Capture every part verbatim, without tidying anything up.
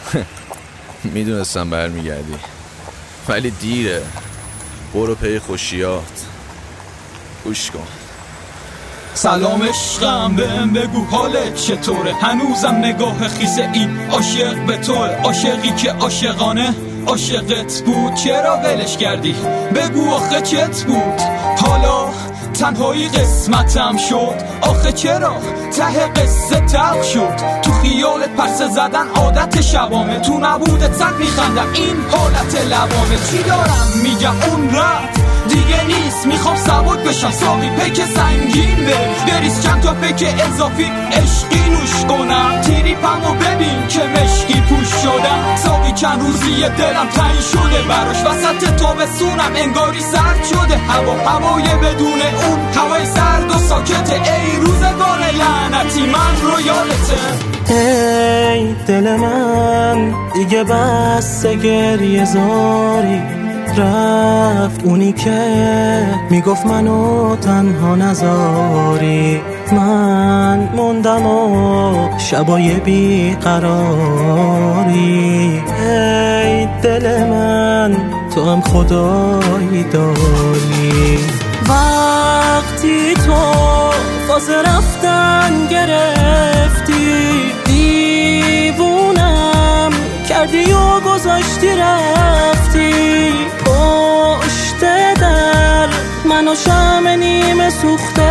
میدونستم برمیگردی ولی دیره. برو پی خوشیات. گوش کن. سلام عشقم، بهم بگو حالت چطوره؟ هنوزم نگاه خیس این عاشق به توه. عاشقی که عاشقانه عاشقت بود، چرا ولش کردی؟ بگو آخه چت بود؟ حالا تنهایی قسمتم شد، آخه چرا ته قصه تلخ شد؟ تو خیالت پرسه زدن عادت شبامه، تو نبودت زد میخندم این حالت لبامه. چی دارم میگم اون رفت دیگه نیست، میخوام سواد بشم ساقی پک سنگین به بریز چند تا پک اضافی عشقی نوش کنم. تریپمو ببین که مشکی پوش شدم، ساقی چند روزی دلم تنگ شده براش. وسط تابستونم انگاری سرد شده هوا، هوای بدون اون هوای سرد و ساکته. ای روزگار لعنتی من رو یادته. ای دل من دیگه بس گریه زاری، رفت اونی که میگفت منو تنها نذاری. من موندم و شبای بیقراری. ای دل من تو هم خدایی داری. وقتی تو فاز رفتن گرفتی، دیوونم کردی و گذاشتی رفتی. پشت در منو شمع نیمه سوخته،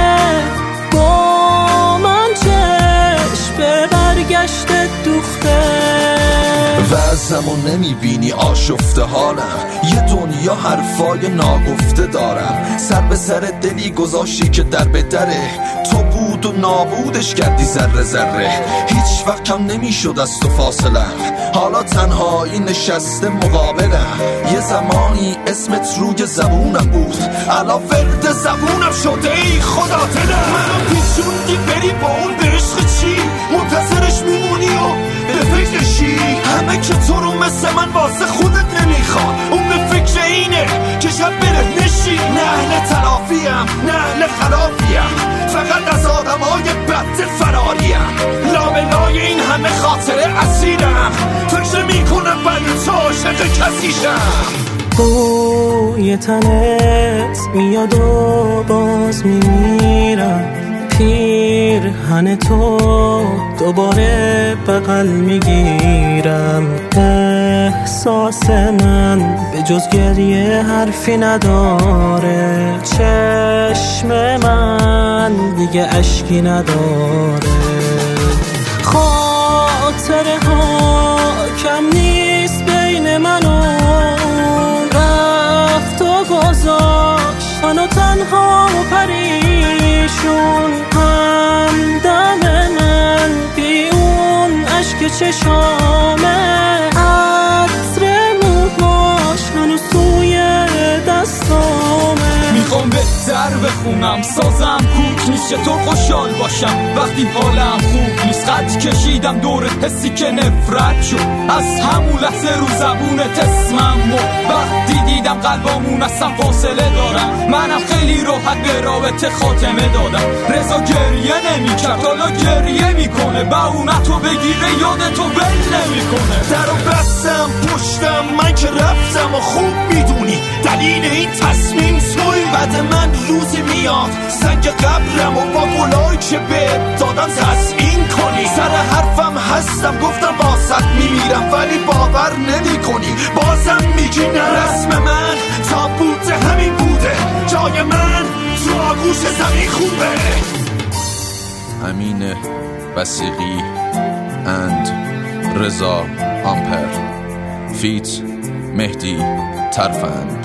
با من چشم به برگشت دوخته. وزمو نمیبینی آشفته حالم، یه دنیا حرفای ناگفته دارم. سر به سر دلی گذاشتی که در به دره، تو بود و نابودش کردی ذره ذره. هیچ وقت کم نمیشد از تو فاصلم، حالا تنهایی نشسته مقابلم. یه زمانی اسمت روی زبونم بود، الان ورد زبونم شده. ای خدا دلم منو پیچوندی بری با اون به عشق چی؟ منتظرش میمونی و به فکرشی؟ همه که تو رو مثل من واسه خودت نمیخواد، اون به فکر اینه که شب بره نشی. نه اهل تلافیم نه اهل خلافیم، فقط از آدمای بد فراریم. لابلای این همه خاطره اسیرم، فکر میکنم بلی تو عاشق کسیشم. بوی تنت میاد و باز میمیرم، پیرهن تو دوباره بغل میگیرم. احساس من به جز گریه حرفی نداره، چشم من دیگه اشکی نداره. خاطره ها کم نیست بین من و رفت و گذاشت منو تنها و پریشون. همدم من بی اون عشق چشامه، عطر موهاش هنوز توی دستامه. میخوام بهتر بخونم سازم کوک نیست، چطور خوشحال باشم وقتی حالم خوب نیست. خط کشیدم دور حسی که نفرت شد، از همون لحظه رو زبونت اسمم مرد. وقتی دیدم قلبامون اصلا فاصله دارم، منم خیلی راحت به رابطه خاتمه دادم. رضا گریه نمی کرد حالا گریه میکنه، بهونتو بگیره یادتو بل نمیکنه. درو بستم پشتم من که رفتم و خوب میدونی دلیل این تصمیم توی. بعد من روزی میاد سنگ قبرم و با گلای که به دادم تسلیم کنی. سر حرفم هستم گفتم باست میمیرم، ولی باور نمی کنی بازم میگی نه. رسم من تابوت همین بوده، جای من تو آغوش زمین خوبه. امین بسیقی اند رضا آمپر، فیت مهدی ترفند.